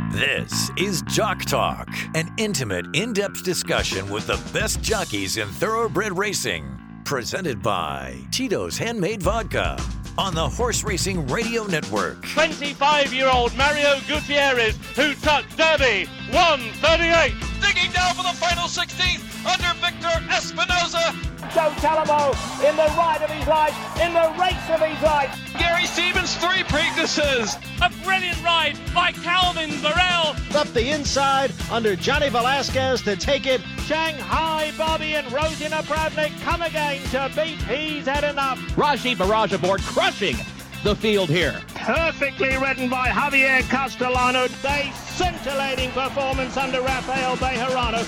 This is Jock Talk, an intimate, in-depth discussion with the best jockeys in thoroughbred racing. Presented by Tito's Handmade Vodka on the Horse Racing Radio Network. 25-year-old Mario Gutierrez, who took Derby 138. Digging down for the final 16th under Victor Espinoza. Joe Talamo in the ride of his life, in the race of his life. Gary Stevens, 3 Preaknesses. A brilliant ride by Calvin Burrell. Up the inside under Johnny Velasquez to take it. Shanghai Bobby and Rosie Napravnik come again to beat He's Had Enough. Raji Barrage aboard, crushing the field here. Perfectly ridden by Javier Castellano. A scintillating performance under Rafael Bejarano.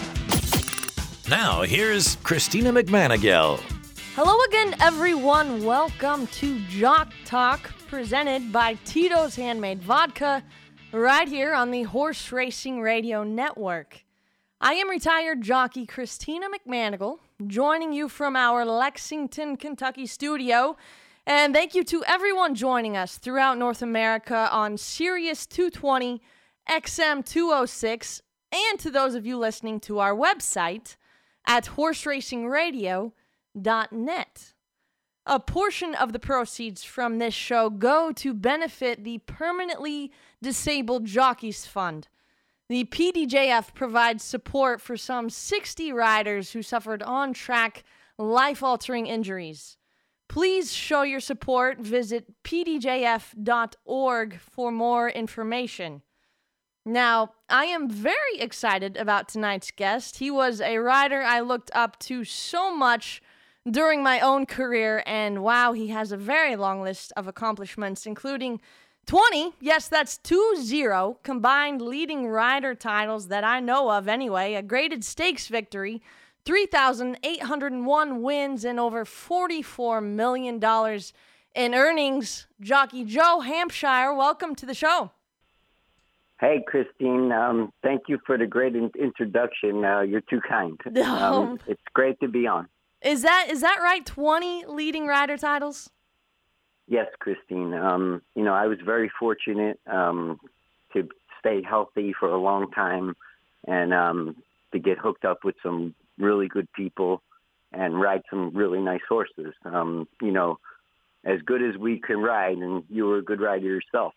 Now, here's Christina McManigal. Hello again, everyone. Welcome to Jock Talk, presented by Tito's Handmade Vodka, right here on the Horse Racing Radio Network. I am retired jockey Christina McManigal, joining you from our Lexington, Kentucky studio. And thank you to everyone joining us throughout North America on Sirius 220, XM 206, and to those of you listening to our website at horseracingradio.net. A portion of the proceeds from this show go to benefit the Permanently Disabled Jockeys Fund. The PDJF provides support for some 60 riders who suffered on-track, life-altering injuries. Please show your support. Visit pdjf.org for more information. Now, I am very excited about tonight's guest. He was a rider I looked up to so much during my own career, and wow, he has a very long list of accomplishments, including 20, yes, that's 20, combined leading rider titles that I know of anyway, a graded stakes victory, 3,801 wins, and over $44 million in earnings. Jockey Joe Hampshire, welcome to the show. Hey, Christine. Thank you for the great introduction. You're too kind. It's great to be on. Is that right? 20 leading rider titles? Yes, Christine. I was very fortunate to stay healthy for a long time and to get hooked up with some really good people and ride some really nice horses. As good as we can ride, and you were a good rider yourself.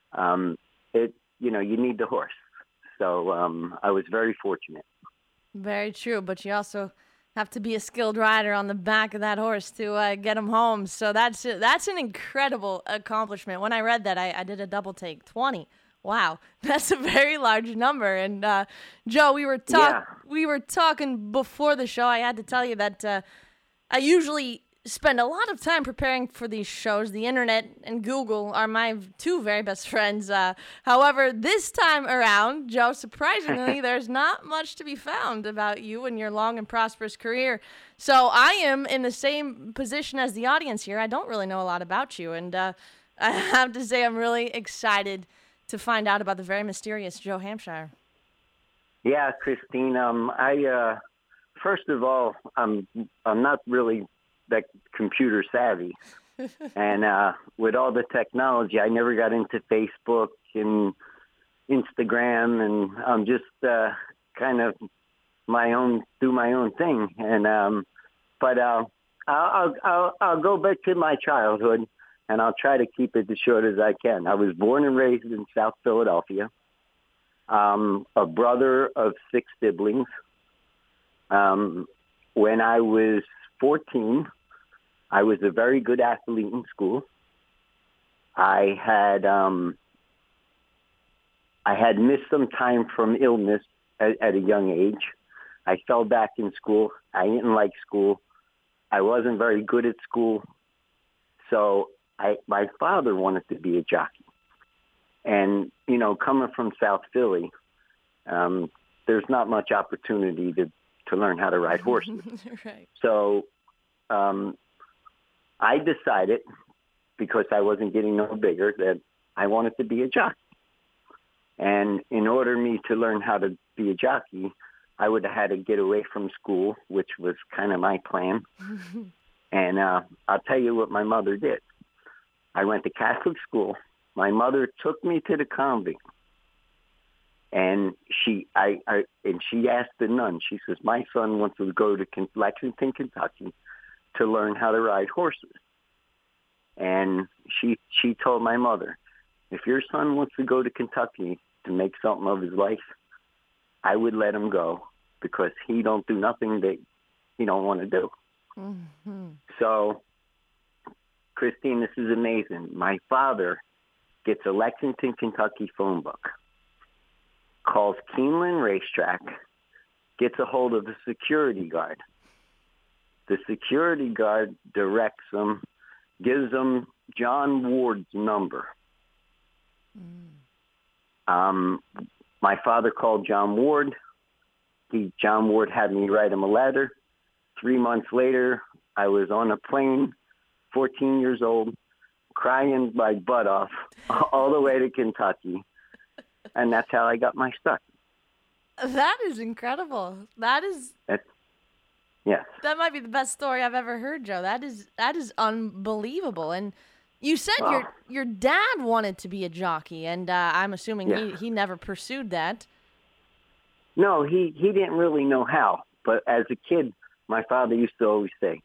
You need the horse. So I was very fortunate. Very true, but you also have to be a skilled rider on the back of that horse to get him home. So that's an incredible accomplishment. When I read that, I did a double take. 20. Wow, that's a very large number. And Joe, we were talking before the show. I had to tell you that I usually spend a lot of time preparing for these shows. The internet and Google are my two very best friends. However, this time around, Joe, surprisingly, there's not much to be found about you and your long and prosperous career. So I am in the same position as the audience here. I don't really know a lot about you. And I have to say I'm really excited to find out about the very mysterious Joe Hampshire. Yeah, Christine. First of all, I'm not really that computer savvy. And with all the technology, I never got into Facebook and Instagram, and I'm just kind of do my own thing. And but I'll go back to my childhood, and I'll try to keep it as short as I can. I was born and raised in South Philadelphia. A brother of 6 siblings. When I was 14, I was a very good athlete in school. I had missed some time from illness at a young age. I fell back in school. I didn't like school. I wasn't very good at school. So my father wanted to be a jockey. And, coming from South Philly, there's not much opportunity to learn how to ride horses. Right. So I decided, because I wasn't getting no bigger, that I wanted to be a jockey. And in order me to learn how to be a jockey, I would have had to get away from school, which was kind of my plan. And I'll tell you what my mother did. I went to Catholic school. My mother took me to the convent. And she asked the nun, she says, my son wants to go to Lexington, Kentucky to learn how to ride horses. And she told my mother, if your son wants to go to Kentucky to make something of his life, I would let him go because he don't do nothing that he don't want to do. Mm-hmm. So, Christine, this is amazing. My father gets a Lexington, Kentucky phone book, calls Keeneland Racetrack, gets a hold of the security guard. The security guard directs him, gives him John Ward's number. My father called John Ward. John Ward had me write him a letter. 3 months later, I was on a plane, 14 years old, crying my butt off all the way to Kentucky. And that's how I got my start. That is incredible. Yes. That might be the best story I've ever heard, Joe. That is unbelievable. And you said your dad wanted to be a jockey, and I'm assuming he never pursued that. No, he didn't really know how. But as a kid, my father used to always say,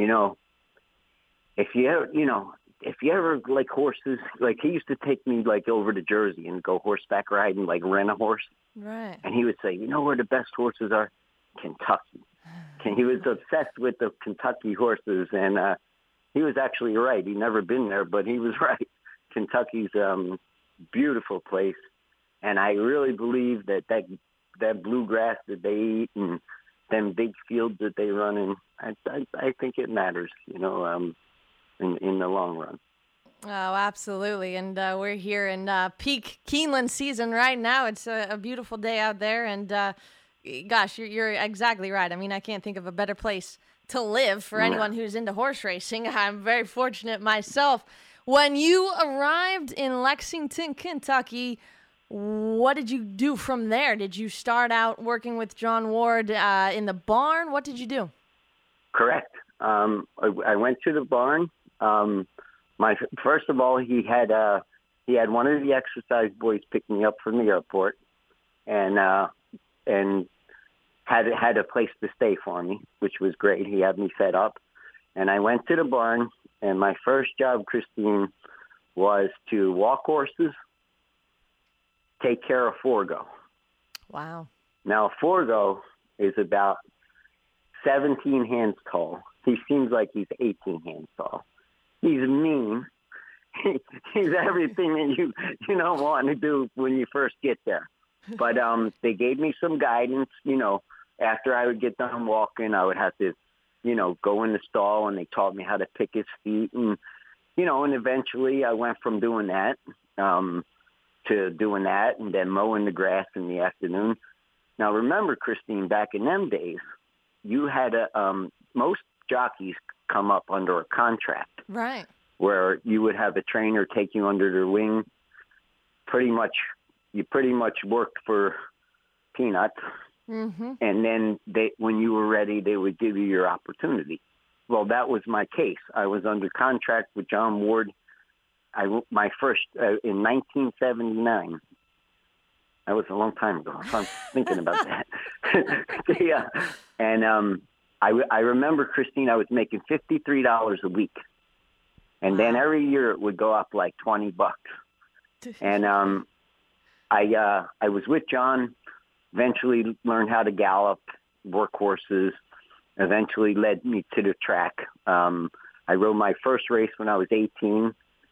if you ever like horses, like he used to take me like over to Jersey and go horseback riding, like rent a horse. Right. And he would say, you know where the best horses are? Kentucky. And he was obsessed with the Kentucky horses, and he was actually right. He'd never been there, but he was right. Kentucky's beautiful place, and I really believe that bluegrass that they eat and them big fields that they run in, I think it matters, in the long run. Oh, absolutely. And we're here in peak Keeneland season right now. It's a beautiful day out there, and gosh, you're exactly right. I mean, I can't think of a better place to live for anyone who's into horse racing. I'm very fortunate myself. When you arrived in Lexington, Kentucky, what did you do from there? Did you start out working with John Ward in the barn? What did you do? Correct. I went to the barn. First of all, he had one of the exercise boys pick me up from the airport, and had a place to stay for me, which was great. He had me set up, and I went to the barn. And my first job, Christine, was to walk horses, take care of Forgo. Wow. Now, Forgo is about 17 hands tall. He seems like he's 18 hands tall. He's mean. He's everything that you don't want to do when you first get there. But they gave me some guidance. After I would get done walking, I would have to, go in the stall, and they taught me how to pick his feet. And, and eventually I went from doing that to doing that and then mowing the grass in the afternoon. Now, remember, Christine, back in them days, you had most jockeys come up under a contract. Right. Where you would have a trainer take you under their wing. You pretty much worked for peanuts. Mm-hmm. And then when you were ready, they would give you your opportunity. Well, that was my case. I was under contract with John Ward. My first in 1979. That was a long time ago. So I'm thinking about that. Yeah. And I remember, Christine, I was making $53 a week. And then every year it would go up like $20. And I was with John, eventually learned how to gallop, work horses, eventually led me to the track. I rode my first race when I was 18,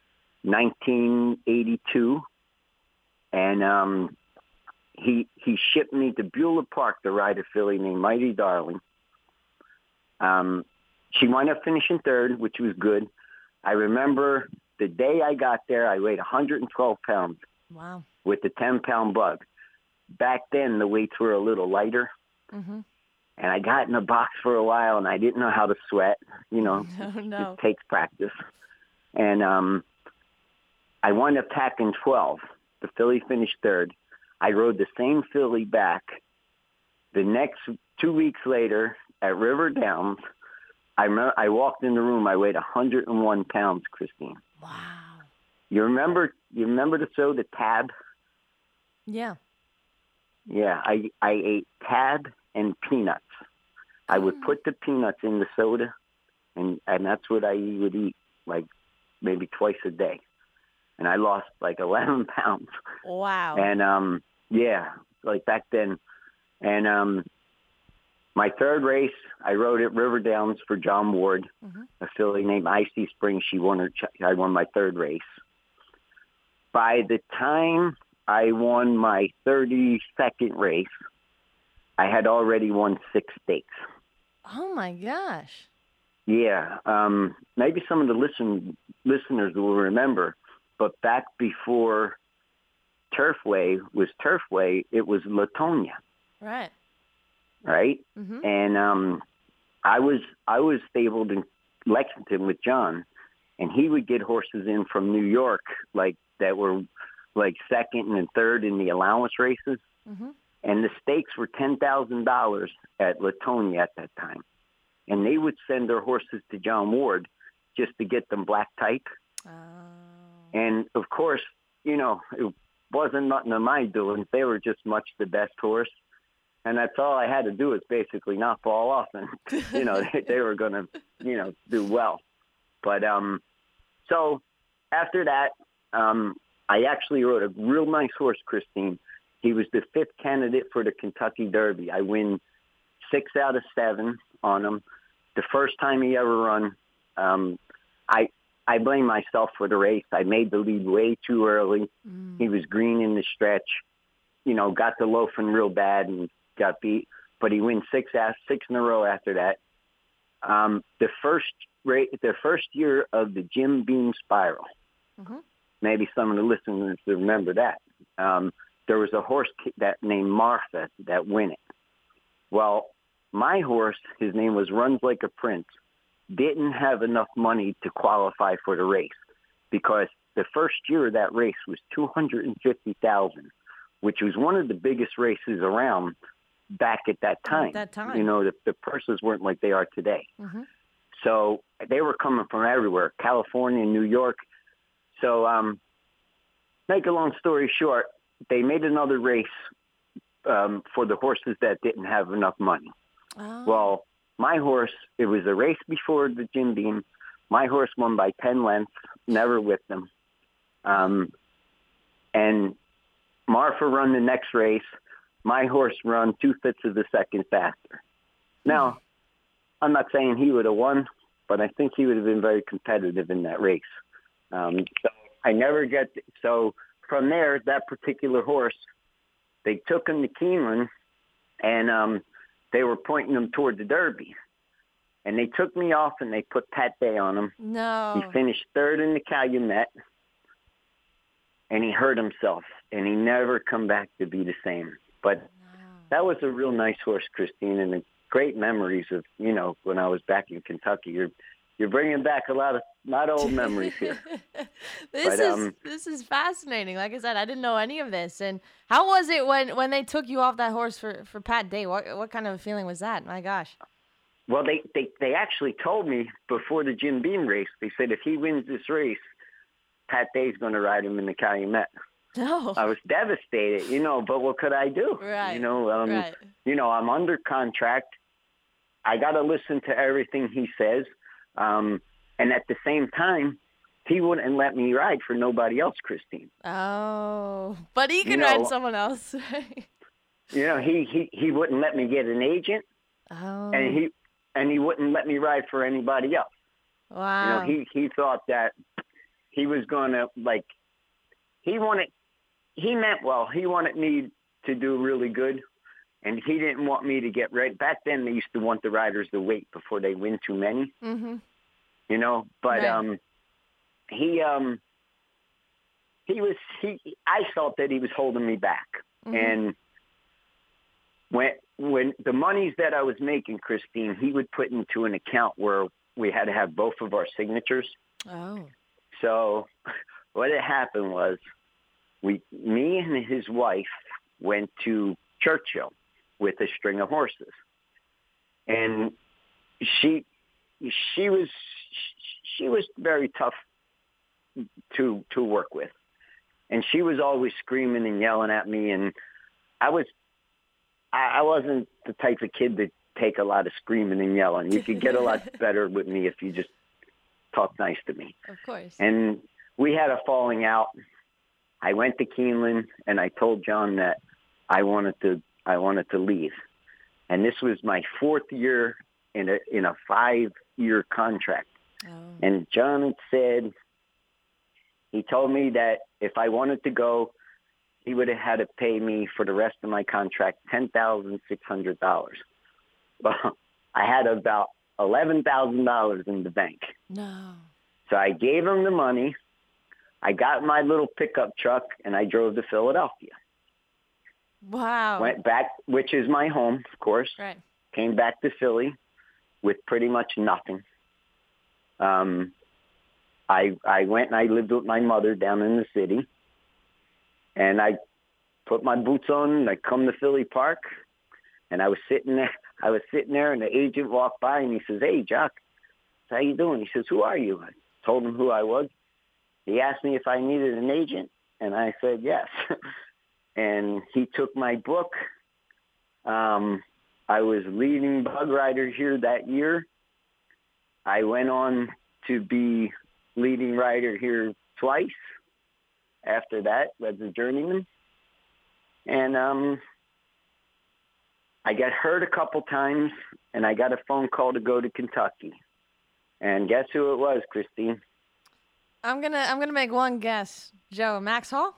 1982. And he shipped me to Beulah Park to ride a filly named Mighty Darling. She wound up finishing third, which was good. I remember the day I got there, I weighed 112 pounds. Wow. With the 10-pound bug. Back then, the weights were a little lighter. Mm-hmm. And I got in the box for a while, and I didn't know how to sweat. It takes practice. And I wound up tacking 12. The filly finished third. I rode the same filly back. The next 2 weeks later at River Downs, I walked in the room. I weighed 101 pounds, Christine. Wow. You remember the show, The Tab? Yeah. Yeah, I ate tab and peanuts. I would put the peanuts in the soda, and that's what I would eat, like maybe twice a day. And I lost like 11 pounds. Wow. And yeah, like back then. And my third race, I rode at River Downs for John Ward, a filly named Icy Spring. I won my third race. By the time I won my 32nd race, I had already won 6 stakes. Oh my gosh. Yeah. Maybe some of the listeners will remember, but back before Turfway was Turfway, it was Latonia. Right. Right? Mm-hmm. And I was stabled in Lexington with John, and he would get horses in from New York, like that were like second and third in the allowance races. Mm-hmm. And the stakes were $10,000 at Latonia at that time. And they would send their horses to John Ward just to get them black type. Oh. And, of course, you know, it wasn't nothing of my doing. They were just much the best horse. And that's all I had to do is basically not fall off. And, you know, they were going to, you know, do well. But so after that, I actually rode a real nice horse, Christine. He was the 5th candidate for the Kentucky Derby. I win 6 out of 7 on him. The first time he ever run, I blame myself for the race. I made the lead way too early. He was green in the stretch, you know, got to loafing real bad and got beat. But he wins 6 in a row after that. The first year of the Jim Beam Spiral. Mm-hmm. Maybe some of the listeners remember that. There was a horse that named Martha that won it. Well, my horse, his name was Runs Like a Prince, didn't have enough money to qualify for the race because the first year of that race was $250,000, which was one of the biggest races around back at that time. You know, the purses weren't like they are today. Mm-hmm. So they were coming from everywhere, California, New York. So make a long story short, they made another race for the horses that didn't have enough money. Oh. Well, my horse, it was a race before the Jim Beam. My horse won by 10 lengths, never whipped them. And Marfa run the next race. My horse run 2/5 of a second faster. Now, I'm not saying he would have won, but I think he would have been very competitive in that race. So I never so from there, that particular horse, they took him to Keeneland, and they were pointing him toward the Derby. And they took me off, and they put Pat Day on him. No. He finished 3rd in the Calumet, and he hurt himself, and he never come back to be the same. But that was a real nice horse, Christine, and great memories of, you know, when I was back in Kentucky. You're bringing back a lot of not old memories here. This is fascinating. Like I said, I didn't know any of this. And how was it when they took you off that horse for Pat Day? What kind of a feeling was that? My gosh. Well, they actually told me before the Jim Beam race. They said if he wins this race, Pat Day's going to ride him in the Calumet. No. I was devastated, you know, but what could I do? Right. You know, right. You know, I'm under contract. I got to listen to everything he says. And at the same time, he wouldn't let me ride for nobody else, Christine. Oh, but he can ride someone else. You know, he wouldn't let me get an agent. Oh. And he wouldn't let me ride for anybody else. Wow. You know, he thought that he was going to, like, he wanted me to do really good. And he didn't want me to get ready. Back then, they used to want the riders to wait before they win too many. Mm-hmm. You know, but right. I felt that he was holding me back. Mm-hmm. And when the monies that I was making, Christine, he would put into an account where we had to have both of our signatures. Oh. So what had happened was me and his wife went to Churchill with a string of horses. And she was very tough to work with. And she was always screaming and yelling at me, and I was I wasn't the type of kid to take a lot of screaming and yelling. You could get a lot better with me if you just talk nice to me. Of course. And we had a falling out. I went to Keeneland, and I told John that I wanted to leave. And this was my 4th year in a 5-year contract. Oh. And John had said, he told me that if I wanted to go, he would have had to pay me for the rest of my contract $10,600. Well, I had about $11,000 in the bank. No. So I gave him the money. I got my little pickup truck, and I drove to Philadelphia. Wow. Went back, which is my home, of course. Right. Came back to Philly with pretty much nothing. I went and I lived with my mother down in the city. And I put my boots on, and I come to Philly Park, and I was sitting there, and the agent walked by, and he says, "Hey, Jock, how you doing?" He says, "Who are you?" I told him who I was. He asked me if I needed an agent, and I said yes. And he took my book. I was leading bug rider here that year. I went on to be leading rider here twice. After that, as a journeyman. And I got hurt a couple times, and I got a phone call to go to Kentucky. And guess who it was, Christine? I'm gonna make one guess. Joe, Max Hall?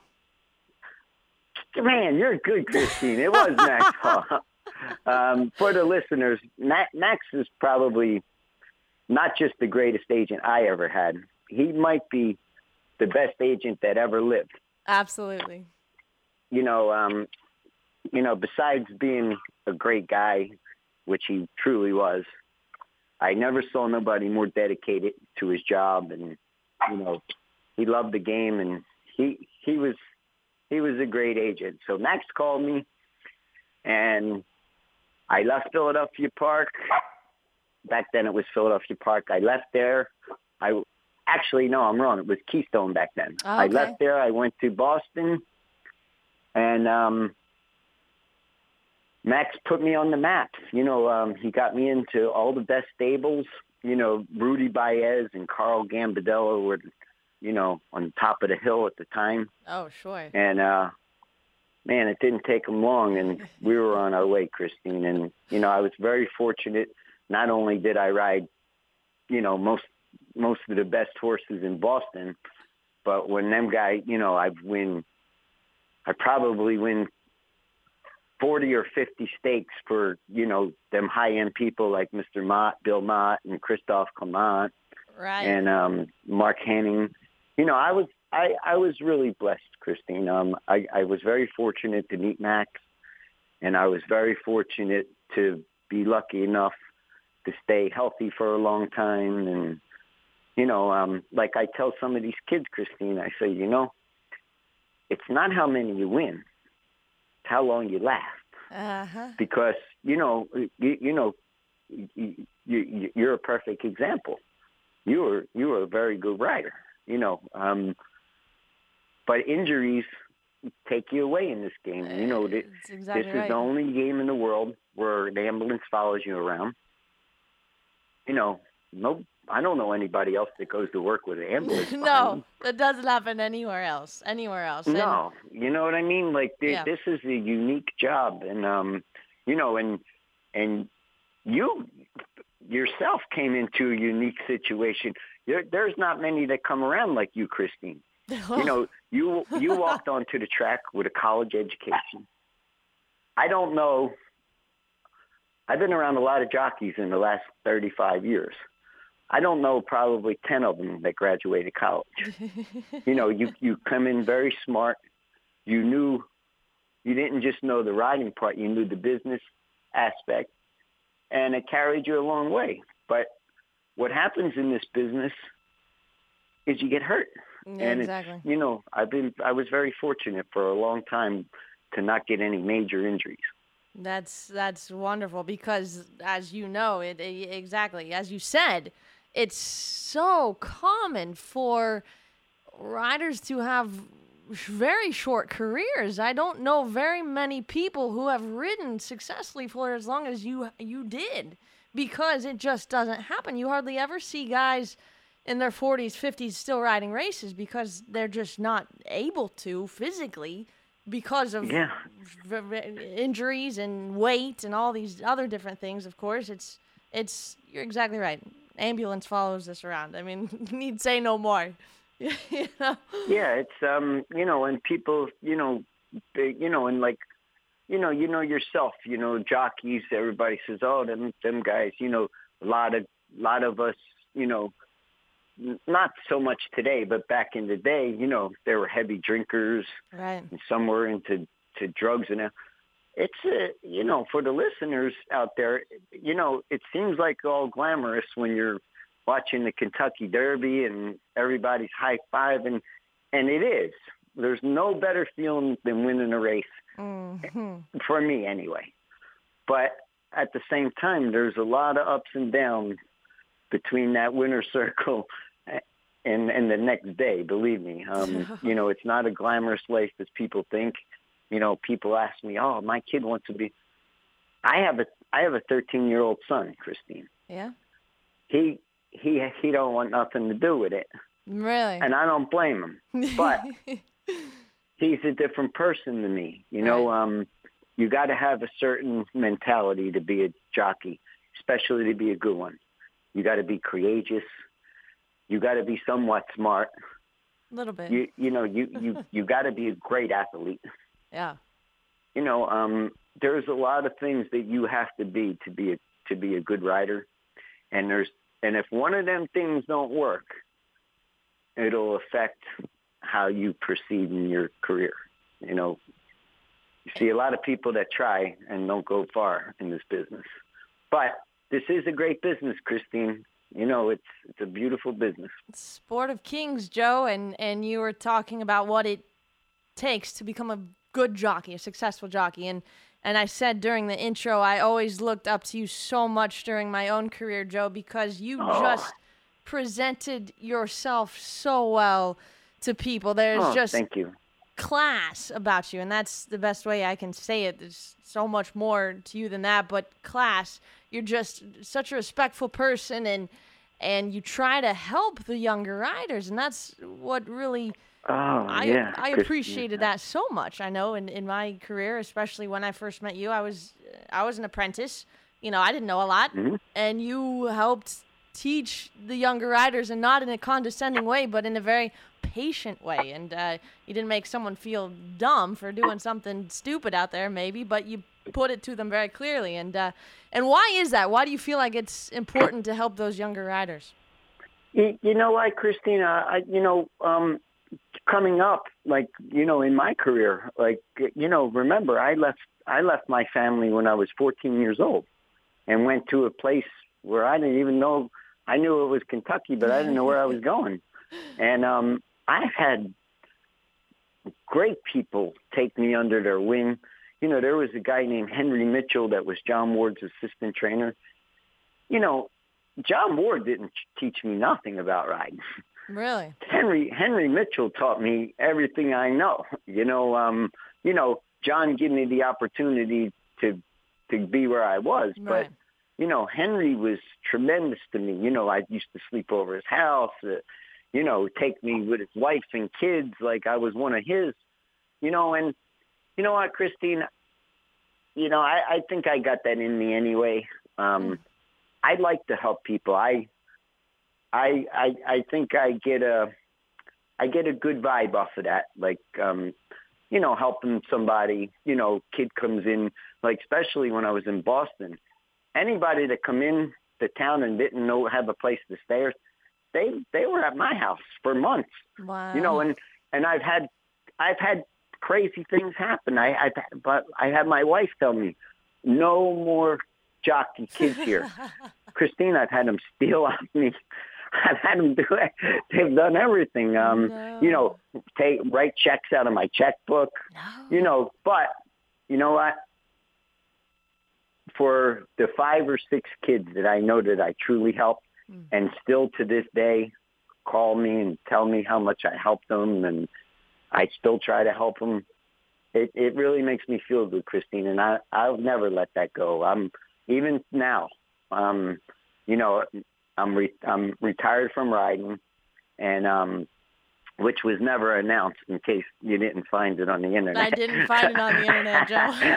Man, you're good, Christine. It was Max Hall. For the listeners, Max is probably not just the greatest agent I ever had. He might be the best agent that ever lived. Absolutely. Besides being a great guy, which he truly was, I never saw nobody more dedicated to his job. And, he loved the game, and he was a great agent. So Max called me, and I left Philadelphia Park. Back then it was Philadelphia Park. I left there. Actually, no, I'm wrong. It was Keystone back then. Oh, okay. I left there. I went to Boston, and Max put me on the map. He got me into all the best stables. Rudy Baez and Carl Gambardella were, on top of the hill at the time. Oh, sure. And, man, it didn't take them long, and we were on our way, Christine. And, I was very fortunate. Not only did I ride, most of the best horses in Boston, but when them guys, I probably win 40 or 50 stakes for, them high-end people like Mr. Mott, Bill Mott, and Christophe Clement, right, and Mark Henning. I was really blessed, Christine. I was very fortunate to meet Max, and I was very fortunate to be lucky enough to stay healthy for a long time. And like I tell some of these kids, Christine, I say, it's not how many you win, it's how long you last. Uh-huh. Because, you're a perfect example. You were a very good rider, but injuries take you away in this game. Exactly this right. is the only game in the world where the ambulance follows you around. I don't know anybody else that goes to work with an ambulance. No, that doesn't happen anywhere else. No, you know what I mean? Like, Yeah. This is a unique job. And, and you yourself came into a unique situation. There's not many that come around like you, Christine. You walked onto the track with a college education. I don't know. I've been around a lot of jockeys in the last 35 years. I don't know probably 10 of them that graduated college. You come in very smart. You didn't just know the riding part. You knew the business aspect, and it carried you a long way. But what happens in this business is you get hurt. Yeah, and exactly. I was very fortunate for a long time to not get any major injuries. That's wonderful because, as you know, exactly as you said, it's so common for riders to have very short careers. I don't know very many people who have ridden successfully for as long as you did, because it just doesn't happen. You hardly ever see guys in their 40s, 50s still riding races because they're just not able to physically because of injuries and weight and all these other different things. Of course, it's you're exactly right. Ambulance follows us around. I mean, need say no more. You know? Yeah, it's and people, and like, yourself, jockeys. Everybody says, oh, them guys, a lot of us, not so much today, but back in the day, they were heavy drinkers, right? And some were into drugs, and it's for the listeners out there, it seems like all glamorous when you're watching the Kentucky Derby and everybody's high-fiving, and it is. There's no better feeling than winning a race, for me anyway. But at the same time, there's a lot of ups and downs between that winner's circle and the next day, believe me. It's not a glamorous life as people think. People ask me, oh, my kid wants to be... I have a 13-year-old son, Christine. Yeah? He don't want nothing to do with it. Really? And I don't blame him. But he's a different person than me. Right. You got to have a certain mentality to be a jockey, especially to be a good one. You got to be courageous. You got to be somewhat smart. A little bit. You got to be a great athlete. Yeah. There's a lot of things that you have to be a good rider, and if one of them things don't work, it'll affect how you proceed in your career. You see a lot of people that try and don't go far in this business, but this is a great business, Christine. It's a beautiful business. It's Sport of Kings, Joe, and you were talking about what it takes to become a good jockey, a successful jockey, and I said during the intro, I always looked up to you so much during my own career, Joe, because you just presented yourself so well to people. There's just thank you. Class about you, and that's the best way I can say it. There's so much more to you than that, but class. You're just such a respectful person, and you try to help the younger riders, and that's what really I appreciated that so much. I know in my career, especially when I first met you, I was an apprentice. I didn't know a lot, and you helped teach the younger riders, and not in a condescending way, but in a very patient way. And you didn't make someone feel dumb for doing something stupid out there, maybe, but you put it to them very clearly. And why is that? Why do you feel like it's important to help those younger riders? You know what, Christina? Coming up, in my career, remember, I left my family when I was 14 years old and went to a place where I didn't even know. I knew it was Kentucky, but I didn't know where I was going. And I've had great people take me under their wing. There was a guy named Henry Mitchell that was John Ward's assistant trainer. John Ward didn't teach me nothing about riding. Really? Henry Mitchell taught me everything I know. John gave me the opportunity to be where I was, right. But Henry was tremendous to me. I used to sleep over his house, take me with his wife and kids like I was one of his, and you know what, Christine, I think I got that in me anyway. I like to help people. I think I get a good vibe off of that. Helping somebody, kid comes in, especially when I was in Boston, anybody that come in to town and didn't have a place to stay, they were at my house for months. Wow. And I've had crazy things happen. But I had my wife tell me, no more jockey kids here. Christine, I've had them steal off me. I've had them do it. They've done everything. Write checks out of my checkbook. No. But you know what? For the 5 or 6 kids that I know that I truly helped, and still to this day call me and tell me how much I helped them, and I still try to help them. It really makes me feel good, Christine, and I'll never let that go. Even now, you know, I'm retired from riding, and which was never announced in case you didn't find it on the internet. I didn't find it on the internet,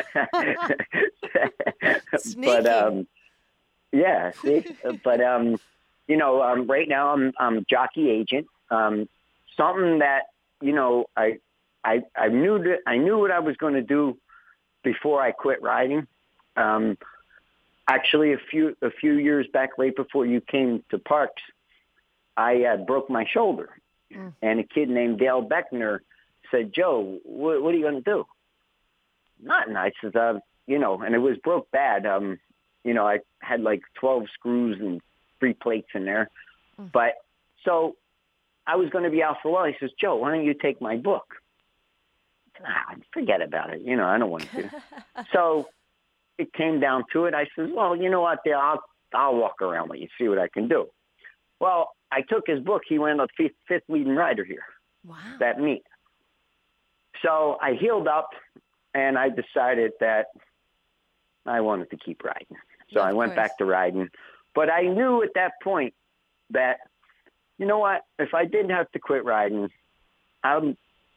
Joe. Sneaky. But yeah, see? But you know, right now I'm jockey agent. Something that, you know, I knew what I was going to do before I quit riding. Actually, a few years back, right before you came to Parks, I broke my shoulder, and a kid named Dale Beckner said, "Joe, what are you going to do?" Nothing. I said, you know, and it was broke bad. You know, I had like 12 screws and 3 plates in there, but so I was going to be out for a while. He says, "Joe, why don't you take my book?" Forget about it. You know, I don't want to. So it came down to it. I said, well, you know what, Dale, I'll walk around with you, see what I can do. Well, I took his book. He went up fifth leading rider here. Wow. That meet. So I healed up, and I decided that I wanted to keep riding. So I went back to riding. But I knew at that point that, you know what, if I didn't have to quit riding, I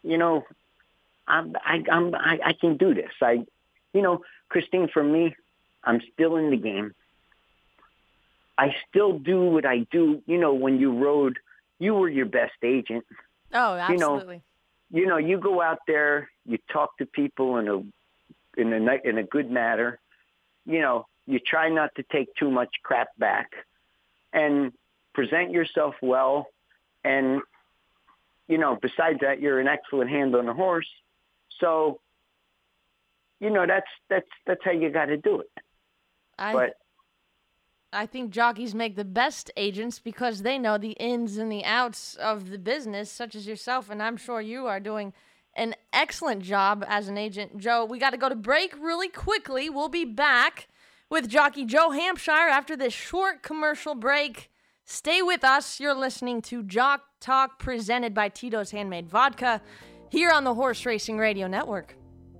can do this. You know, Christine, for me, I'm still in the game. I still do what I do. You know, when you rode, you were your best agent. Oh, absolutely. You know, you go out there, you talk to people in a good manner. You know, you try not to take too much crap back, and present yourself well. And you know, besides that, you're an excellent hand on the horse. So, you know, that's how you got to do it. I think jockeys make the best agents because they know the ins and the outs of the business, such as yourself, and I'm sure you are doing an excellent job as an agent. Joe, we got to go to break really quickly. We'll be back with jockey Joe Hampshire after this short commercial break. Stay with us. You're listening to Jock Talk, presented by Tito's Handmade Vodka, here on the Horse Racing Radio Network.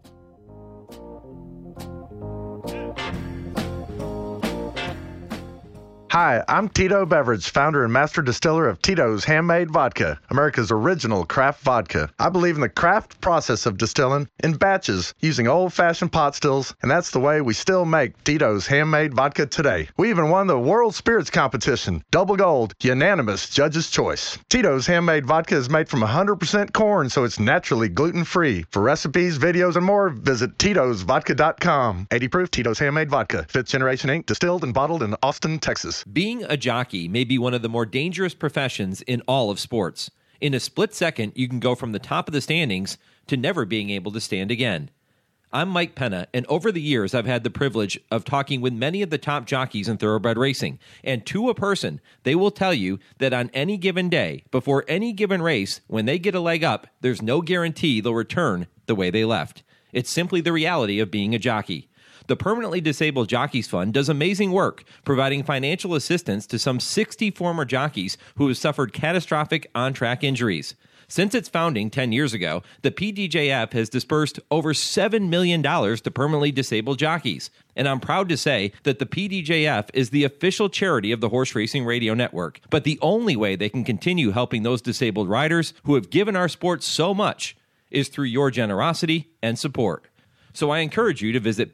Hi, I'm Tito Beverage, founder and master distiller of Tito's Handmade Vodka, America's original craft vodka. I believe in the craft process of distilling in batches using old-fashioned pot stills, and that's the way we still make Tito's Handmade Vodka today. We even won the World Spirits Competition, double gold, unanimous judge's choice. Tito's Handmade Vodka is made from 100% corn, so it's naturally gluten-free. For recipes, videos, and more, visit Tito'sVodka.com. 80 proof Tito's Handmade Vodka, 5th Generation Inc., distilled and bottled in Austin, Texas. Being a jockey may be one of the more dangerous professions in all of sports. In a split second, you can go from the top of the standings to never being able to stand again. I'm Mike Penna, and over the years, I've had the privilege of talking with many of the top jockeys in thoroughbred racing. And to a person, they will tell you that on any given day, before any given race, when they get a leg up, there's no guarantee they'll return the way they left. It's simply the reality of being a jockey. The Permanently Disabled Jockeys Fund does amazing work, providing financial assistance to some 60 former jockeys who have suffered catastrophic on-track injuries. Since its founding 10 years ago, the PDJF has dispersed over $7 million to permanently disabled jockeys. And I'm proud to say that the PDJF is the official charity of the Horse Racing Radio Network. But the only way they can continue helping those disabled riders who have given our sport so much is through your generosity and support. So I encourage you to visit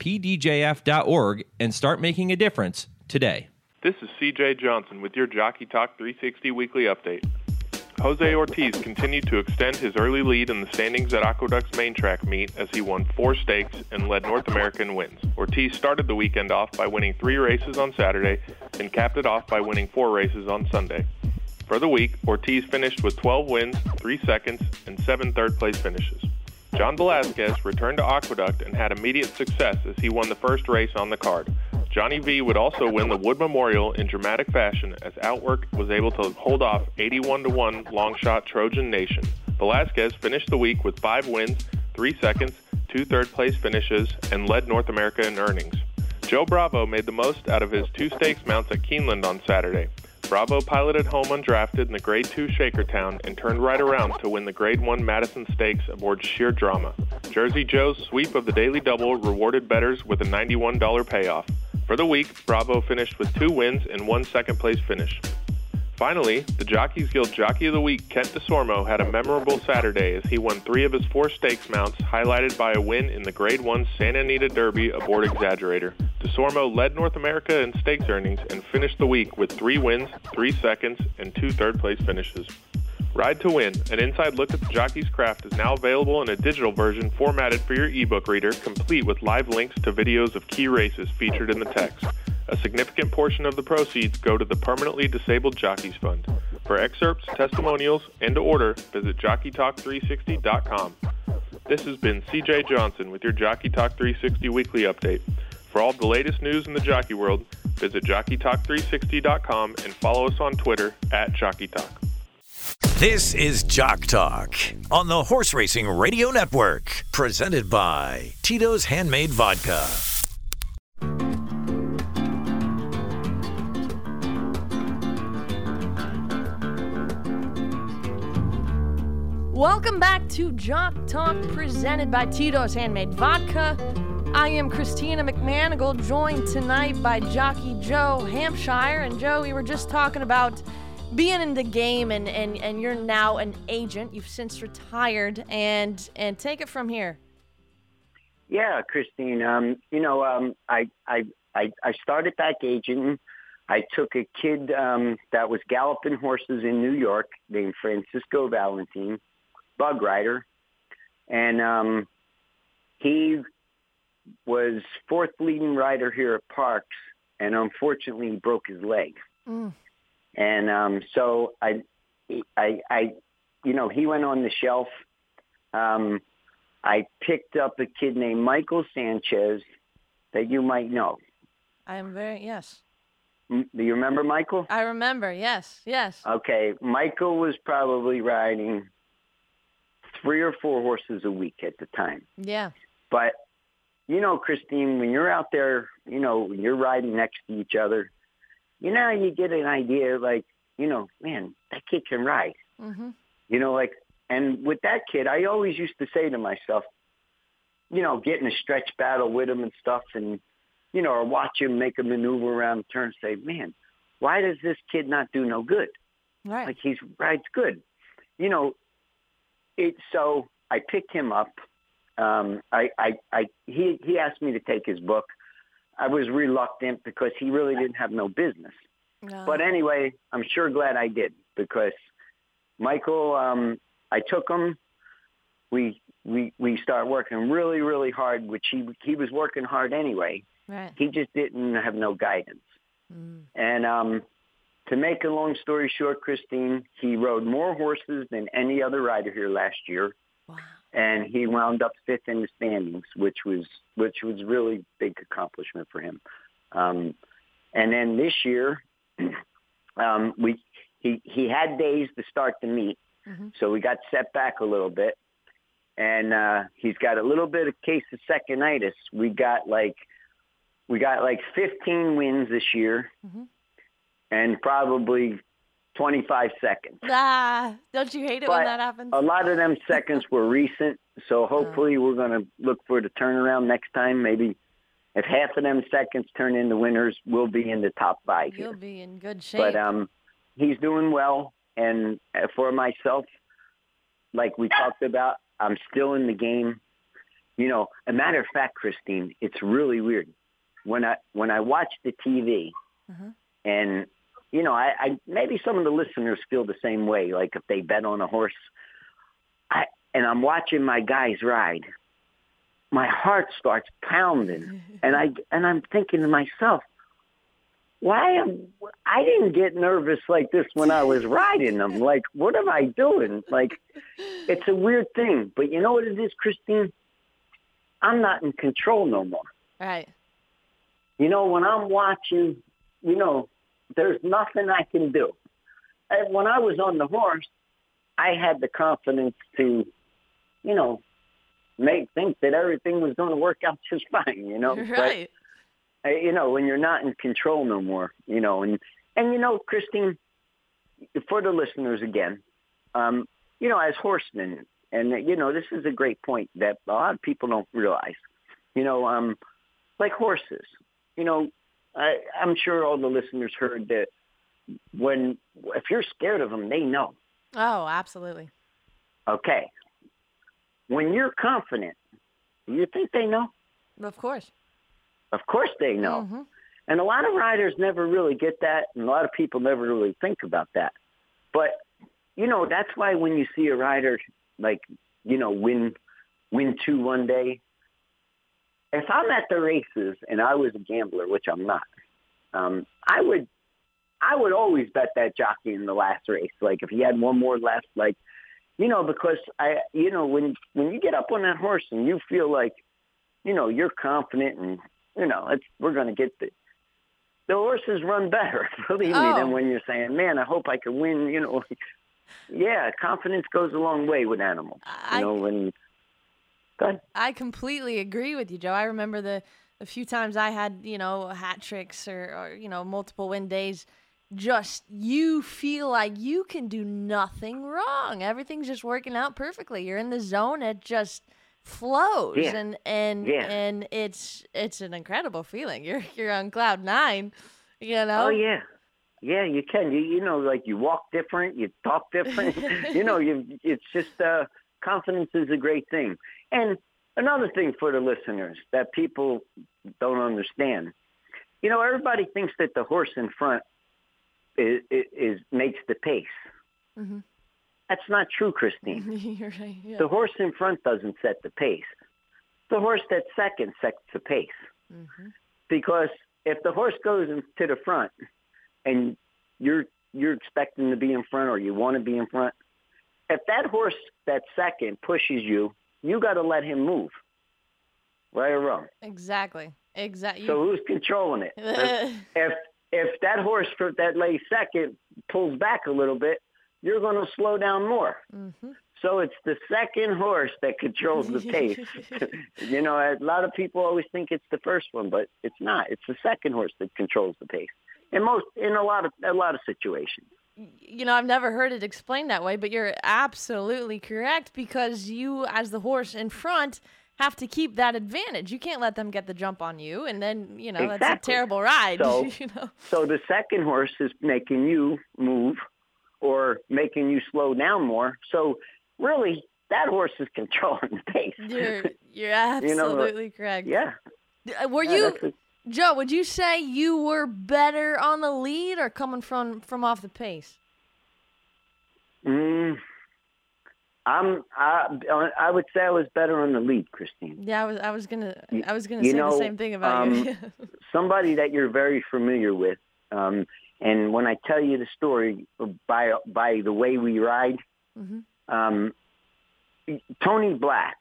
pdjf.org and start making a difference today. This is CJ Johnson with your Jockey Talk 360 weekly update. Jose Ortiz continued to extend his early lead in the standings at Aqueduct's main track meet as he won 4 stakes and led North American wins. Ortiz started the weekend off by winning 3 races on Saturday and capped it off by winning 4 races on Sunday. For the week, Ortiz finished with 12 wins, 3 seconds, and 7 third-place finishes. John Velasquez returned to Aqueduct and had immediate success as he won the first race on the card. Johnny V would also win the Wood Memorial in dramatic fashion as Outwork was able to hold off 81-1 longshot Trojan Nation. Velasquez finished the week with 5 wins, 3 seconds, 2 third-place finishes, and led North America in earnings. Joe Bravo made the most out of his 2 stakes mounts at Keeneland on Saturday. Bravo piloted home undrafted in the Grade 2 Shakertown and turned right around to win the Grade 1 Madison Stakes aboard Sheer Drama. Jersey Joe's sweep of the Daily Double rewarded bettors with a $91 payoff. For the week, Bravo finished with 2 wins and 1 second-place finish. Finally, the Jockeys Guild Jockey of the Week, Kent DeSormo, had a memorable Saturday as he won 3 of his 4 stakes mounts, highlighted by a win in the Grade 1 Santa Anita Derby aboard Exaggerator. DeSormo led North America in stakes earnings and finished the week with 3 wins, 3 seconds, and 2 third-place finishes. Ride to Win, an inside look at the jockey's craft, is now available in a digital version formatted for your ebook reader, complete with live links to videos of key races featured in the text. A significant portion of the proceeds go to the Permanently Disabled Jockeys Fund. For excerpts, testimonials, and to order, visit JockeyTalk360.com. This has been CJ Johnson with your Jockey Talk 360 Weekly Update. For all the latest news in the jockey world, visit JockeyTalk360.com and follow us on Twitter @JockeyTalk. This is Jock Talk on the Horse Racing Radio Network, presented by Tito's Handmade Vodka. Welcome back to Jock Talk, presented by Tito's Handmade Vodka. I am Christina McManigal, joined tonight by Jockey Joe Hampshire. And Joe, we were just talking about being in the game, and you're now an agent. You've since retired, and take it from here. Yeah, Christine. I started back agenting. I took a kid that was galloping horses in New York named Francisco Valentin, bug rider, and he was 4th leading rider here at Parks, and unfortunately he broke his leg. And so he went on the shelf. I picked up a kid named Michael Sanchez that you might know. Yes. Do you remember Michael? I remember, yes. Okay, Michael was probably riding 3 or 4 horses a week at the time. Yeah. But, Christine, when you're out there, when you're riding next to each other, you get an idea like, man, that kid can ride. Mm-hmm. And with that kid, I always used to say to myself, get in a stretch battle with him and stuff, and, or watch him make a maneuver around the turn and say, man, why does this kid not do no good? Right. Like, he rides good. So I picked him up. He asked me to take his book. I was reluctant because he really didn't have no business. No. But anyway, I'm sure glad I did, because Michael, I took him. We started working really, really hard, which he was working hard anyway. Right. He just didn't have no guidance. And to make a long story short, Christine, he rode more horses than any other rider here last year. Wow. And he wound up 5th in the standings, which was really big accomplishment for him. And then this year, he had days to start the meet, so we got set back a little bit. And he's got a little bit of case of seconitis. We got like 15 wins this year, and probably 25 seconds. Don't you hate it when that happens? A lot of them seconds were recent, so hopefully we're going to look for the turnaround next time. Maybe if half of them seconds turn into winners, we'll be in the top 5 here. You'll be in good shape. But he's doing well, and for myself, like we talked about, I'm still in the game. A matter of fact, Christine, it's really weird. When I watch the TV, and I maybe some of the listeners feel the same way. Like if they bet on a horse, and I'm watching my guys ride, my heart starts pounding, and I'm thinking to myself, I didn't get nervous like this when I was riding them. Like, what am I doing? Like, it's a weird thing. But you know what it is, Christine? I'm not in control no more. Right. When I'm watching, there's nothing I can do. And when I was on the horse, I had the confidence to, think that everything was going to work out just fine, Right. But, when you're not in control no more, and And, Christine, for the listeners again, as horsemen, and, this is a great point that a lot of people don't realize, like horses, I'm sure all the listeners heard that if you're scared of them, they know. Oh, absolutely. Okay. When you're confident, do you think they know? Of course. Of course they know. Mm-hmm. And a lot of riders never really get that, and a lot of people never really think about that. But, that's why when you see a rider, win 2 one day, if I'm at the races and I was a gambler, which I'm not, I would always bet that jockey in the last race. Like, if he had one more left, because when you get up on that horse and you feel like, you're confident and, we're going to get the horses run better, believe me, than when you're saying, man, I hope I can win, Yeah, confidence goes a long way with animals. I completely agree with you, Joe. I remember the few times I had, hat tricks or multiple win days. Just you feel like you can do nothing wrong. Everything's just working out perfectly. You're in the zone. It just flows, and it's an incredible feeling. You're on cloud 9, Oh yeah, you can. You walk different, you talk different. It's just confidence is a great thing. And another thing for the listeners that people don't understand, everybody thinks that the horse in front is makes the pace. Mm-hmm. That's not true, Christine. You're right. Yeah. The horse in front doesn't set the pace. The horse that's second sets the pace. Mm-hmm. Because if the horse goes to the front and you're expecting to be in front or you want to be in front, if that horse that's second pushes you, you got to let him move. Right or wrong? Exactly. So who's controlling it? If that horse that lays second pulls back a little bit, you're going to slow down more. Mm-hmm. So it's the second horse that controls the pace. A lot of people always think it's the first one, but it's not. It's the second horse that controls the pace. In a lot of situations. I've never heard it explained that way, but you're absolutely correct, because you, as the horse in front, have to keep that advantage. You can't let them get the jump on you, and then, Exactly. That's a terrible ride. So the second horse is making you move or making you slow down more. So really, that horse is controlling the pace. You're absolutely correct. Yeah. Joe, would you say you were better on the lead or coming from off the pace? I would say I was better on the lead, Christine. Yeah, I was gonna say the same thing about you. Somebody that you're very familiar with, and when I tell you the story by the way we ride, mm-hmm. Tony Black.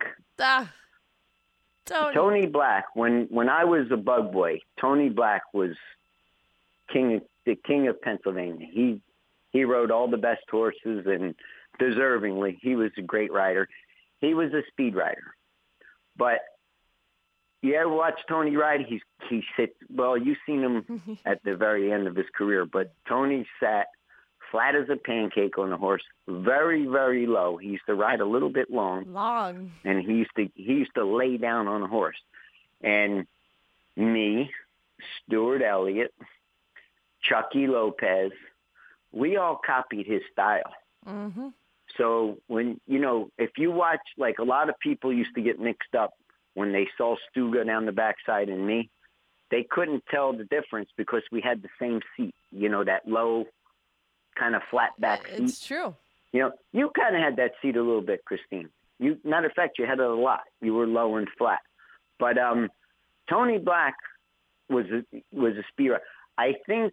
Tony Black. When I was a bug boy, Tony Black was the king of Pennsylvania. He rode all the best horses, and deservingly, he was a great rider. He was a speed rider. But you ever watch Tony ride? He sits, well, you've seen him at the very end of his career, but Tony sat flat as a pancake on the horse, very, very low. He used to ride a little bit long. And he used to lay down on the horse. And me, Stuart Elliott, Chucky Lopez, we all copied his style. Mm-hmm. So when, if you watch, like a lot of people used to get mixed up when they saw Stu go down the backside and me, they couldn't tell the difference because we had the same seat, that low kind of flat back seat. It's true. You kind of had that seat a little bit, Christine. Matter of fact, you had it a lot. You were low and flat. But Tony Black was a speed rider. I think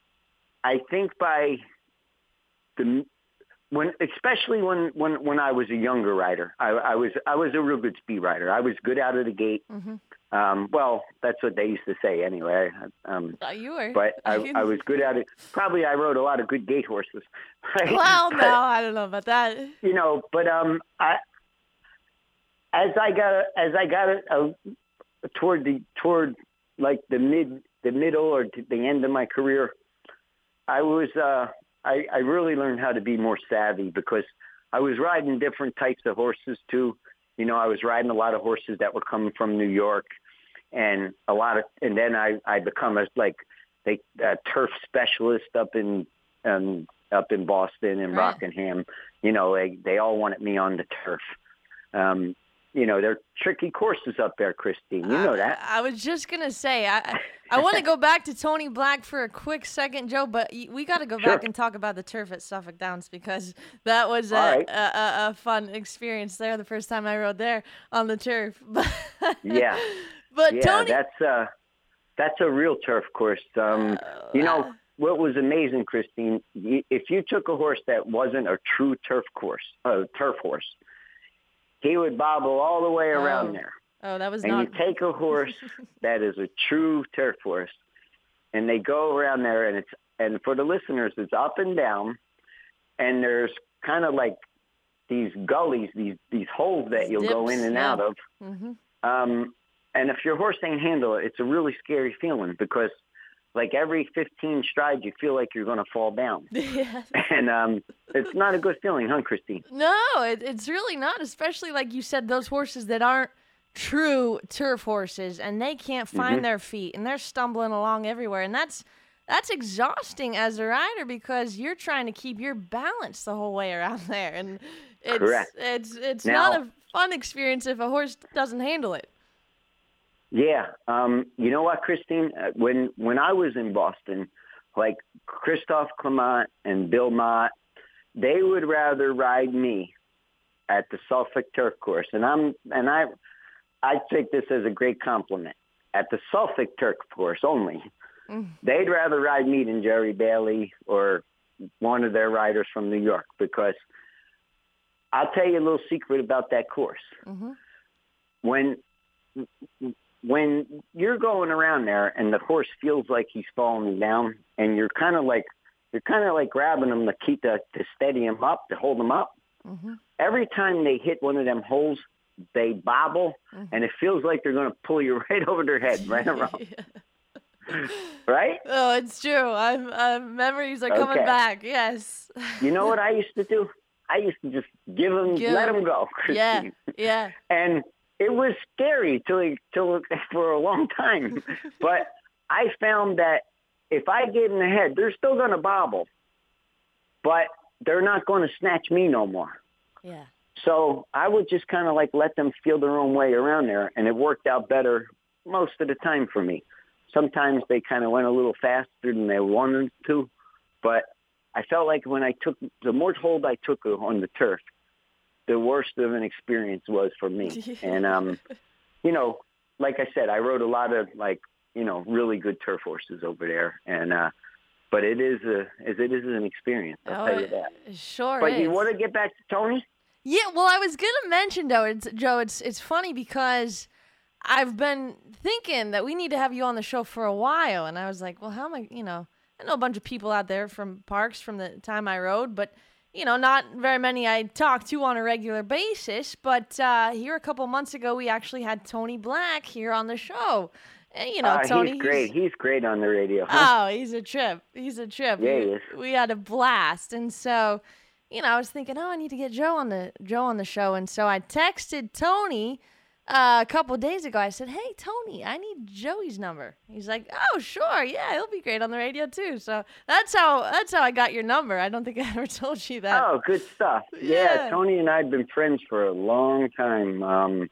by especially when I was a younger rider, I was a real good speed rider. I was good out of the gate. Mm-hmm. Well, that's what they used to say anyway. You were. But I was good at it. Probably I rode a lot of good gate horses. Right? Well, no, I don't know about that. But as I got toward like the middle or to the end of my career, I was I really learned how to be more savvy because I was riding different types of horses too. You know, I was riding a lot of horses that were coming from New York, and then I become a turf specialist up in Boston and Rockingham. You know, they all wanted me on the turf. You know, they're tricky courses up there, Christine. You know that. I was just going to say, I want to go back to Tony Black for a quick second, Joe, but we got to go back and talk about the turf at Suffolk Downs because that was a fun experience there the first time I rode there on the turf. Yeah. But Tony... that's a real turf course. You know, what was amazing, Christine, if you took a horse that wasn't a true turf horse, he would bobble all the way around there. Oh, that was and not... you take a horse that is a true turf horse, and they go around there, and for the listeners, it's up and down, and there's kind of like these gullies, these holes that you'll go in and out of. Mm-hmm. And if your horse ain't handle it, it's a really scary feeling because like every 15 strides, you feel like you're going to fall down. Yeah. And it's not a good feeling, huh, Christine? No, it's really not, especially like you said, those horses that aren't true turf horses and they can't find their feet and they're stumbling along everywhere. And that's exhausting as a rider because you're trying to keep your balance the whole way around there. And it's now, not a fun experience if a horse doesn't handle it. Yeah. You know what, Christine? When I was in Boston, like Christophe Clement and Bill Mott, they would rather ride me at the Suffolk Turf Course. And I take this as a great compliment. At the Suffolk Turf Course only, they'd rather ride me than Jerry Bailey or one of their riders from New York because I'll tell you a little secret about that course. When you're going around there and the horse feels like he's falling down and you're kind of like grabbing him to steady him up, to hold him up. Every time they hit one of them holes, they bobble and it feels like they're going to pull you right over their head, right around. Right? Oh, it's true. Memories are coming back. Yes. You know what I used to do? I used to just let him go, Christine. Yeah. And it was scary till for a long time. But I found that if I get in the head, they're still going to bobble. But they're not going to snatch me no more. Yeah. So I would just kind of like let them feel their own way around there. And it worked out better most of the time for me. Sometimes they kind of went a little faster than they wanted to. But I felt like when the more hold I took on the turf, the worst of an experience was for me. And, you know, like I said, I rode a lot of really good turf horses over there. And, but it is an experience. I'll tell you that. Sure But is. you want to get back to Tony? Yeah. Well, I was going to mention though, Joe, it's funny because I've been thinking that we need to have you on the show for a while. And I was like, well, how am I know a bunch of people out there from Parks from the time I rode, but not very many I talk to on a regular basis, but here a couple months ago, we actually had Tony Black here on the show. And, Tony, he's great. He's great on the radio. Huh? Oh, he's a trip. Yeah, he is. We had a blast. And so, I was thinking, I need to get Joe on the show. And so I texted Tony a couple of days ago. I said, hey, Tony, I need Joey's number. He's like, oh, sure. Yeah, he'll be great on the radio, too. So that's how I got your number. I don't think I ever told you that. Oh, good stuff. Yeah, Tony and I have been friends for a long time.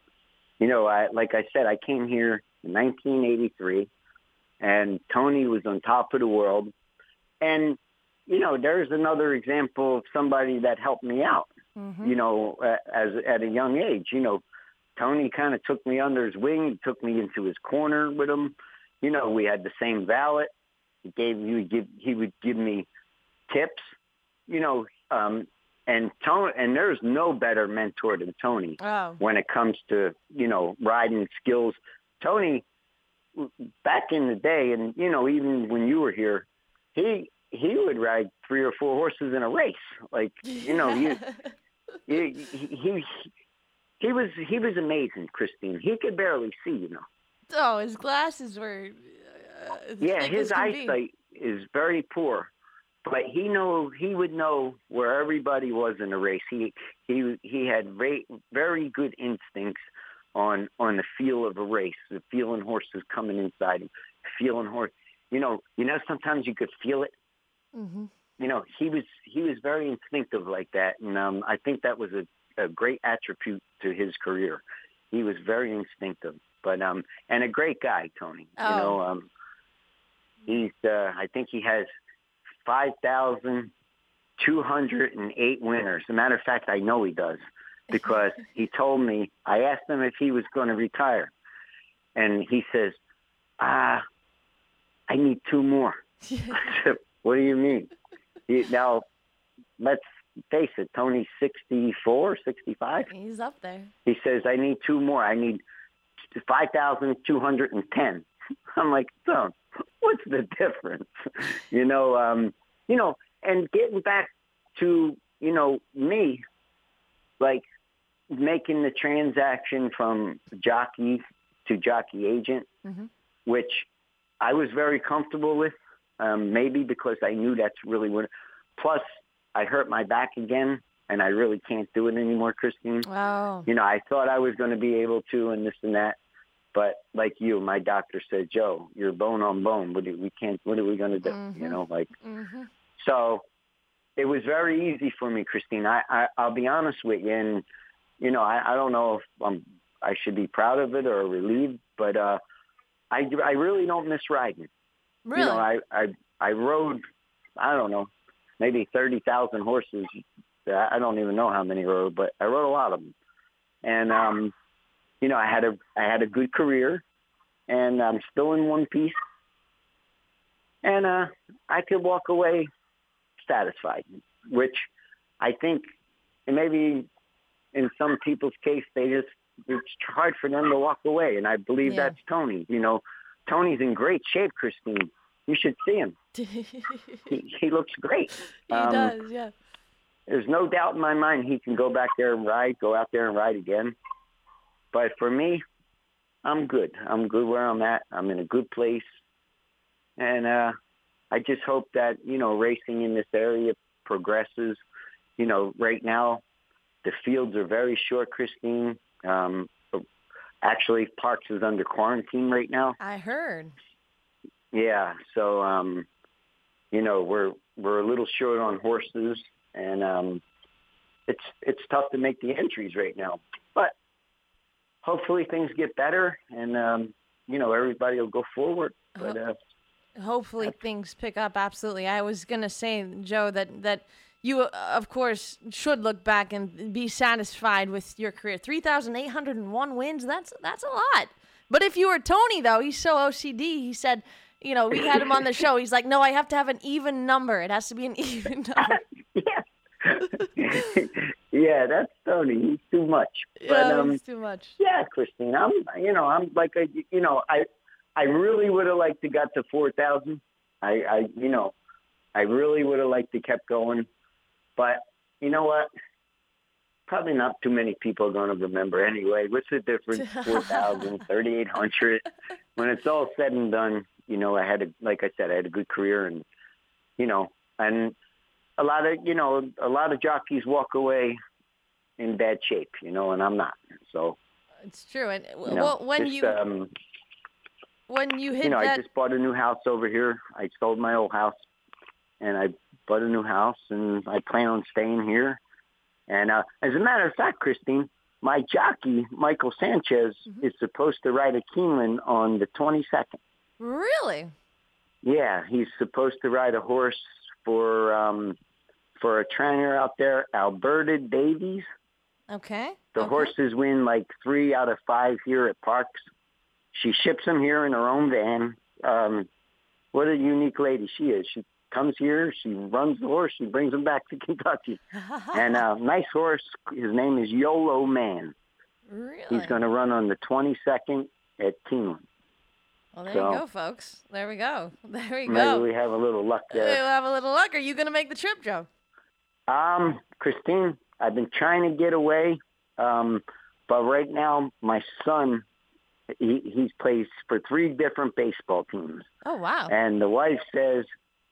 Like I said, I came here in 1983, and Tony was on top of the world. And, there's another example of somebody that helped me out, at a young age. Tony kind of took me under his wing. He took me into his corner with him. We had the same valet. He would give me tips. And there's no better mentor than Tony when it comes to riding skills. Tony, back in the day, and even when you were here, he would ride 3 or 4 horses in a race. Like He was amazing, Christine. He could barely see, Oh, his glasses were... his eyesight is very poor. but he would know where everybody was in the race. He had very good instincts on the feel of a race, the feeling horses coming inside him, feeling horse. Sometimes you could feel it. Mm-hmm. He was very instinctive like that, and I think that was a great attribute to his career. He was very instinctive, but and a great guy, Tony. Oh. He's I think he has 5,208 winners. As a matter of fact, I know he does because he told me. I asked him if he was going to retire, and he says, I need 2 more. I said, what do you mean? Now, let's face it, Tony's 64, 65. He's up there. He says, I need 2 more. I need 5,210. I'm like, son, what's the difference? And getting back to, me, like making the transaction from jockey to jockey agent, mm-hmm. which I was very comfortable with. Maybe because I knew that's really what. Plus, I hurt my back again, and I really can't do it anymore, Christine. Wow. I thought I was going to be able to, and this and that. But like you, my doctor said, Joe, you're bone on bone. What are we going to do? Mm-hmm. Mm-hmm. So it was very easy for me, Christine. I'll be honest with you, and I don't know if I should be proud of it or relieved, but I really don't miss riding. Really? I rode, I don't know, maybe 30,000 horses. I don't even know how many I rode, but I rode a lot of them. And, I had a good career, and I'm still in one piece. And I could walk away satisfied, which I think maybe in some people's case, it's hard for them to walk away. And I believe that's Tony. Tony's in great shape, Christine. You should see him. He looks great. He does, yeah. There's no doubt in my mind he can go back there and go out there and ride again. But for me, I'm good. I'm good where I'm at. I'm in a good place. And I just hope that, racing in this area progresses. Right now, the fields are very short, Christine. Actually, Parks is under quarantine right now. I heard. Yeah, so we're a little short on horses, and it's tough to make the entries right now. But hopefully things get better, and everybody will go forward. But hopefully things pick up. Absolutely. I was gonna say, Joe, that you of course should look back and be satisfied with your career. 3,801 wins. That's a lot. But if you were Tony, though, he's so OCD. He said, we had him on the show. He's like, no, I have to have an even number. It has to be an even number. Yeah, that's Tony. He's too much. Yeah, he's too much. Yeah, Christine. I'm like I really would have liked to got to 4,000. I really would have liked to kept going, but you know what? Probably not too many people are going to remember anyway. What's the difference? 4,000, 3,800. When it's all said and done, I had a good career, and and a lot of jockeys walk away in bad shape, and I'm not. So it's true. And when you hit that, I just bought a new house over here. I sold my old house, and I bought a new house, and I plan on staying here. And as a matter of fact, Christine, my jockey, Michael Sanchez, is supposed to ride at Keeneland on the 22nd. Really? Yeah, he's supposed to ride a horse for a trainer out there, Alberta Davies. Okay. The horses win like 3 out of 5 here at Parks. She ships them here in her own van. What a unique lady she is. She comes here, she runs the horse, she brings him back to Kentucky. And nice horse. His name is YOLO Man. Really? He's going to run on the 22nd at Keeneland. Well, there you go, folks. There we go. Maybe we have a little luck there. We'll have a little luck. Are you going to make the trip, Joe? Christine, I've been trying to get away, but right now my son, he plays for 3 different baseball teams. Oh, wow. And the wife says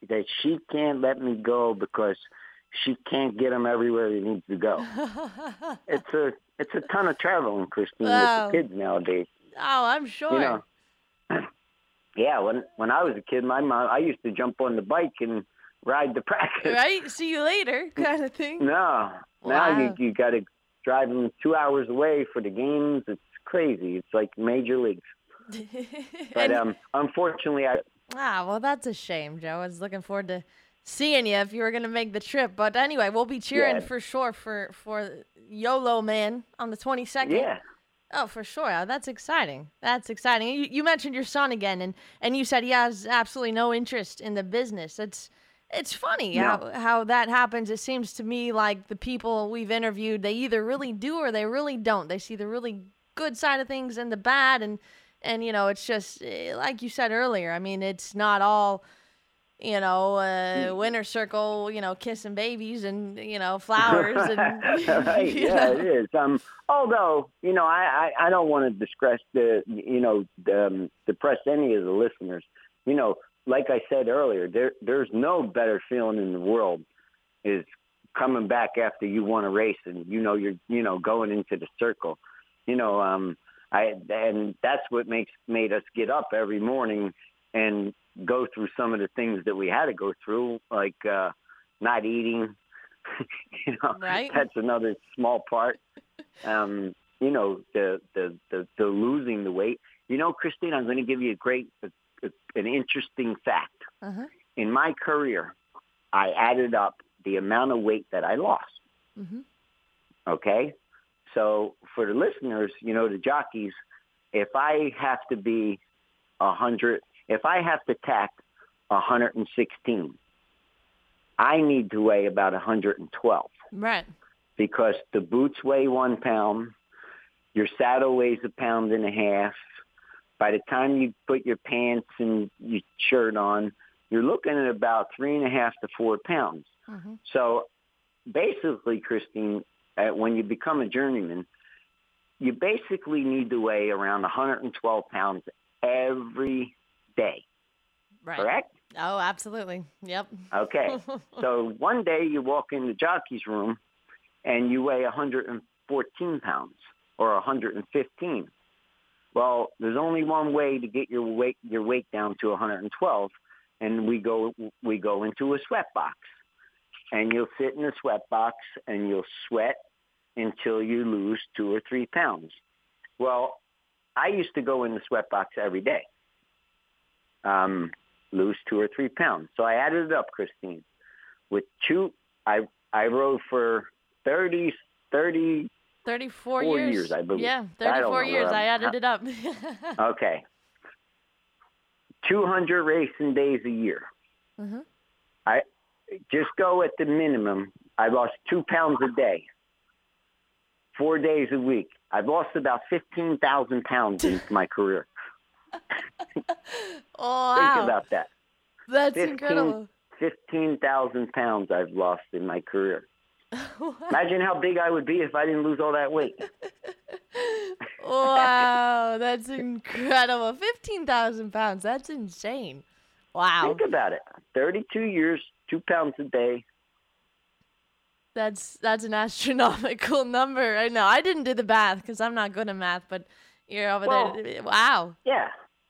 that she can't let me go because she can't get him everywhere he needs to go. It's a ton of traveling, Christine, with the kids nowadays. Oh, I'm sure. You know, yeah, when I was a kid, I used to jump on the bike and ride the practice. Right? See you later kind of thing. No. Wow. Now you got to drive them 2 hours away for the games. It's crazy. It's like major leagues. But unfortunately, well, that's a shame, Joe. I was looking forward to seeing you if you were going to make the trip. But anyway, we'll be cheering for sure for YOLO Man on the 22nd. Yeah. Oh, for sure. That's exciting. That's exciting. You mentioned your son again, and you said he has absolutely no interest in the business. It's funny how that happens. It seems to me like the people we've interviewed, they either really do or they really don't. They see the really good side of things and the bad, and you know, it's just like you said earlier. I mean, it's not all, you know, winter circle, you know, kissing babies and, you know, flowers. And, right, yeah, it is. Although, you know, I don't want to depress any of the listeners. You know, like I said earlier, there's no better feeling in the world is coming back after you won a race and, you know, you're going into the circle. You know, and that's what made us get up every morning and go through some of the things that we had to go through, like not eating. You know, right? That's another small part. You know, the losing the weight. You know, Christine, I'm going to give you an interesting fact. Uh-huh. In my career, I added up the amount of weight that I lost. Mm-hmm. Okay? So for the listeners, you know, the jockeys, if I have to be 100, if I have to tack 116, I need to weigh about 112. Right. Because the boots weigh 1 pound, your saddle weighs 1.5 pounds. By the time you put your pants and your shirt on, you're looking at about 3.5 to 4 pounds. Mm-hmm. So basically, Christine, when you become a journeyman, you basically need to weigh around 112 pounds every day. Right. Correct? Oh, absolutely. Yep. Okay. So one day you walk in the jockey's room and you weigh 114 pounds or 115. Well, there's only one way to get your weight down to 112, and we go into a sweat box. And you'll sit in the sweat box and you'll sweat until you lose 2 or 3 pounds. Well, I used to go in the sweat box every day, lose 2 or 3 pounds. So I added it up, Christine. With I rode for 34 years, I believe. Yeah, 34 years. I added it up. Okay. 200 racing days a year. Mm-hmm. I just go at the minimum. I lost 2 pounds a day, 4 days a week. I've lost about 15,000 pounds in my career. Oh, Think wow. about that. That's incredible. 15,000 pounds I've lost in my career. Wow. Imagine how big I would be if I didn't lose all that weight. Wow, that's incredible. 15,000 pounds. That's insane. Wow. Think about it. 32 years, 2 pounds a day. That's an astronomical number. I know. I didn't do the math because I'm not good at math, but you're over there. Wow. Yeah.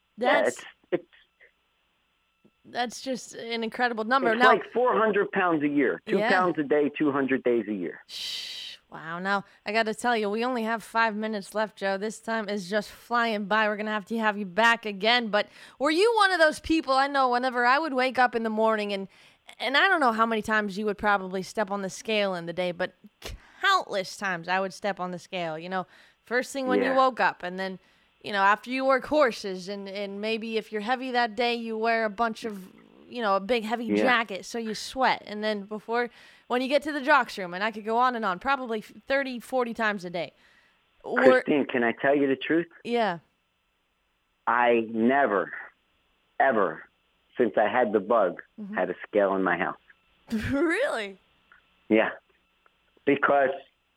That's just an incredible number. It's now, like 400 pounds a year. 2 pounds a day, 200 days a year. Wow. Now, I got to tell you, we only have 5 minutes left, Joe. This time is just flying by. We're going to have you back again. But were you one of those people? I know whenever I would wake up in the morning, and I don't know how many times you would probably step on the scale in the day, but countless times I would step on the scale, you know, first thing when you woke up, and then, you know, after you work horses, and maybe if you're heavy that day, you wear a bunch of, you know, a big heavy jacket so you sweat. And then when you get to the jocks room, and I could go on and on, probably 30, 40 times a day. Christine, can I tell you the truth? Yeah. I never, ever, since I had the bug, had a scale in my house. Really? Yeah. Because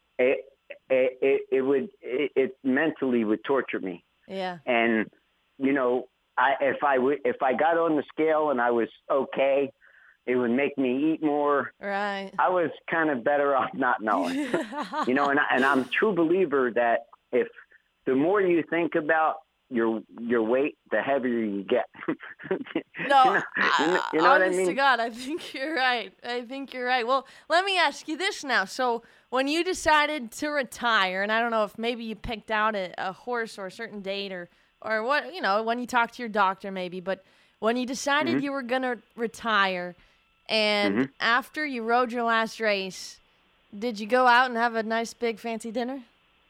it mentally would torture me. Yeah. And, you know, if I got on the scale and I was okay, it would make me eat more. Right. I was kind of better off not knowing. And I'm a true believer that if the more you think about your weight, the heavier you get. No, you know what I mean? Honest to God, I think you're right. Well, let me ask you this now. So when you decided to retire, and I don't know if maybe you picked out a horse or a certain date or what, when you talked to your doctor maybe, but when you decided you were going to retire and after you rode your last race, did you go out and have a nice big fancy dinner?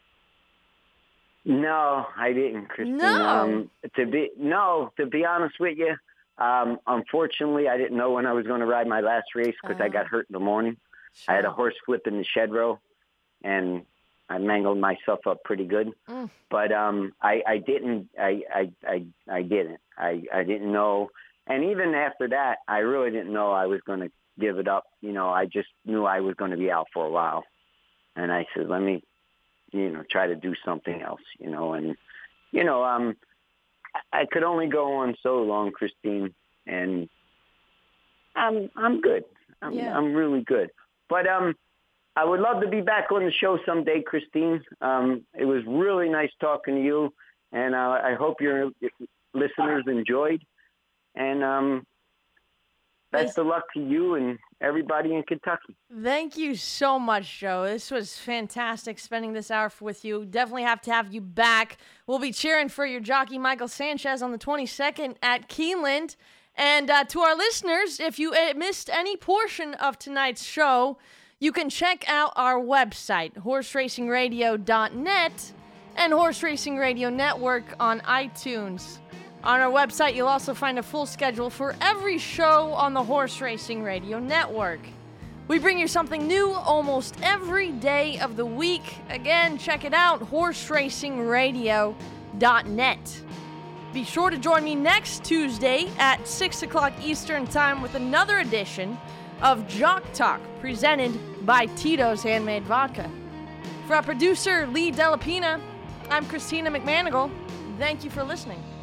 No, I didn't, Christine. No. To be honest with you, unfortunately, I didn't know when I was going to ride my last race because I got hurt in the morning. Sure. I had a horse flip in the shed row, and I mangled myself up pretty good. But I didn't. I didn't know. And even after that, I really didn't know I was going to give it up. I just knew I was going to be out for a while. And I said, let me, try to do something else, and, I could only go on so long, Christine, and I'm good. I'm really good. But I would love to be back on the show someday, Christine. It was really nice talking to you, and I hope your listeners enjoyed. And best of luck to you and everybody in Kentucky. Thank you so much, Joe. This was fantastic spending this hour with you. Definitely have to have you back. We'll be cheering for your jockey, Michael Sanchez, on the 22nd at Keeneland. And to our listeners, if you missed any portion of tonight's show, you can check out our website, horseracingradio.net, and Horse Racing Radio Network on iTunes. On our website, you'll also find a full schedule for every show on the Horse Racing Radio Network. We bring you something new almost every day of the week. Again, check it out, horseracingradio.net. Be sure to join me next Tuesday at 6 o'clock Eastern Time with another edition of Jock Talk, presented by Tito's Handmade Vodka. For our producer, Lee Delapina, I'm Christina McManigal. Thank you for listening.